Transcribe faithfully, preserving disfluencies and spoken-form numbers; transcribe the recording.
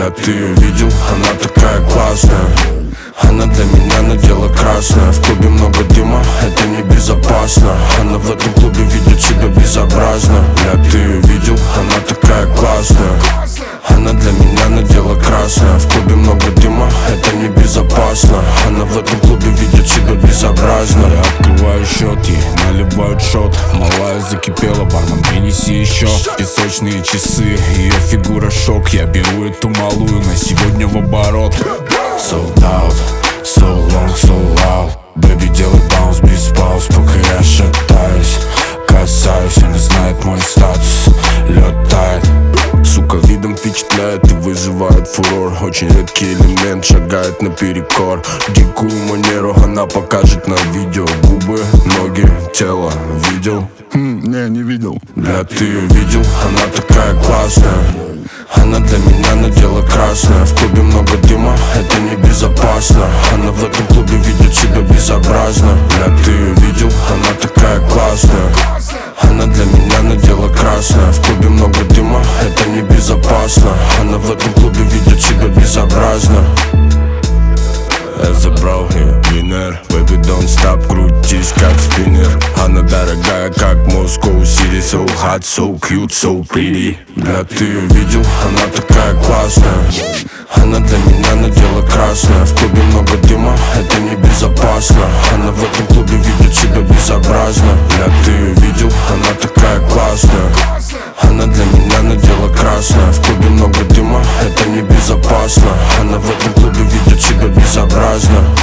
Бля, ты ее видел? Она такая классная. Она для меня надела красное. В клубе много дыма, это небезопасно. Она в этом клубе ведет себя безобразно. Бля, ты ее видел? Она такая классная. Она для меня надела красное. В клубе много дыма, это небезопасно. Она в этом клубе ведет себя безобразно. Я открываю счет, ей наливают шот. Малая закипела, бармен, принеси еще. Песочные часы, ее фигура шок. Я беру эту малую на сегодня в оборот. Sold out, so long, so loud. Baby, делай баунс без пауз, пока я шатаюсь. Касаюсь, она знает мой статус. Лед тает, сука, видом впечатляет и вызывает фурор. Очень редкий элемент, шагает наперекор. Дикую манеру она покажет на видео. Губы, ноги, тело, видел? Хм, не, не видел. Бля, ты ее видел? Она такая классная. Она для меня надела красное. В клубе много дыма, это небезопасно. Она в этом клубе ведет себя безобразно. Бля, ты ее видел? Она такая классная. Она для меня надела красное. В клубе много дыма, это небезопасно. Она в этом клубе ведет себя безобразно. Я забрал ее, винер. Baby, don't stop, крутись как спиннер. Она дорогая, как Moscow City. So hot, so cute, so pretty. Бля, ты ее видел? Она такая классная. Она для меня надела красное. В клубе много дыма, это небезопасно. Она в этом клубе ведет себя безобразно. Бля, ты ее видел? Она такая классная. Она для меня надела красное. В клубе много дыма, это небезопасно. Она в этом клубе ведет себя безобразно.